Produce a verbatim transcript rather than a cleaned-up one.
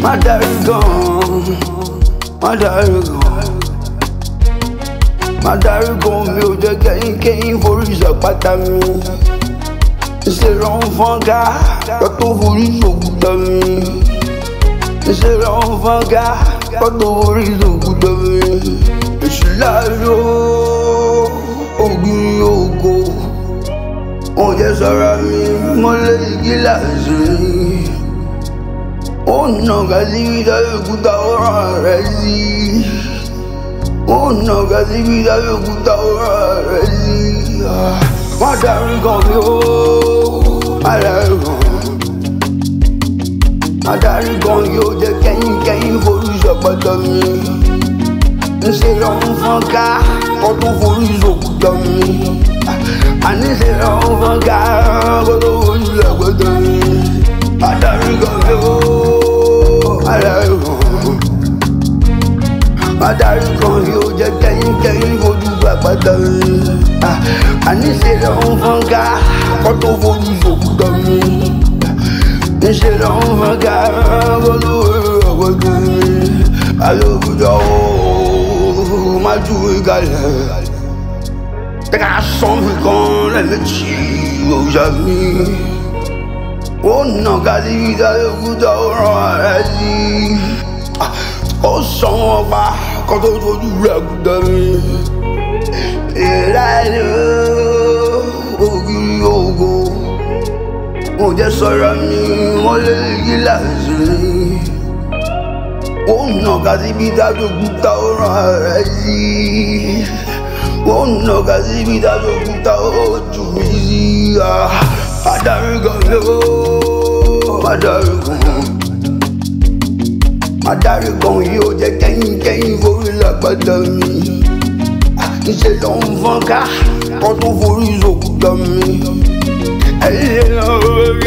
má darí gan, má darí gan, má darí gan mi ò jẹ́ kẹ́yìn kẹ́yìn forí ṣàpáta mi. Ṣé lọ́n fọ́nká kọ́tó forí ṣòkúta mi. Ṣé lọ́n fọ́nká kọ́tó forí ṣòkúta mi. Èṣù láàyò ògiri ògo, ó jẹ́ sọ́ra mi mọ́lẹ̀ gíláàsì. Ó nà gàdíbí dábẹ́ òkúta ọ̀rọ̀ rẹ̀ sí. Ó nà gàdíbí dábẹ́ òkúta ọ̀rọ̀ rẹ̀ sí. Má darí gan mi ó, má darí gan. Má darí gan yóò jẹ́ kẹ́yìn kẹ́yìn forí ṣàpáta mi. Ṣé lọ́n fọ́nká kọ́tó forí ṣòkúta mi. Àní ṣé lọ́n fọ́nká kọ́tó forí ṣàpáta mi. Má darí gan mi ó, má darí gan. Má darí gan yóò jẹ́ kẹ́yìn kẹ́yìn forí ṣàpáta mi. Àní ṣé lọ́n fọ́nká kọ́tó forí ṣòkúta mi. Ṣé lọ́n fọ́nká kọ́tó forí ṣàpáta mi. Alóòkúta ooo, má juwe kalẹ̀. Tẹ́ka sọ́n mi kan lẹ́ẹ̀mejì òòṣà mi. Ó nà gàdíbí dábẹ́ òkúta ọ̀rọ̀ rẹ̀ sí. Ó sàn wọ́n pa kọ́tó fojú rẹ̀ kúta mi. Ìlànà ògiri ògo, ó jẹ́ sọ́ra mi mọ́lẹ̀ gíláàsì. Ó nà gàdíbí dábẹ́ òkúta ọ̀rọ̀ rẹ̀ sí. Ó nà gàdíbí dábẹ́ òkúta ojú mi sí. Má darí gan mi ó, má darí gan. Má darí gan yóò jẹ́ kẹ́yìn kẹ́yìn forí ṣàpáta mi. Ṣé lọ́n fọ́nká kọ́tó forí ṣòkúta mi. Ẹ̀yìn lọ́wọ́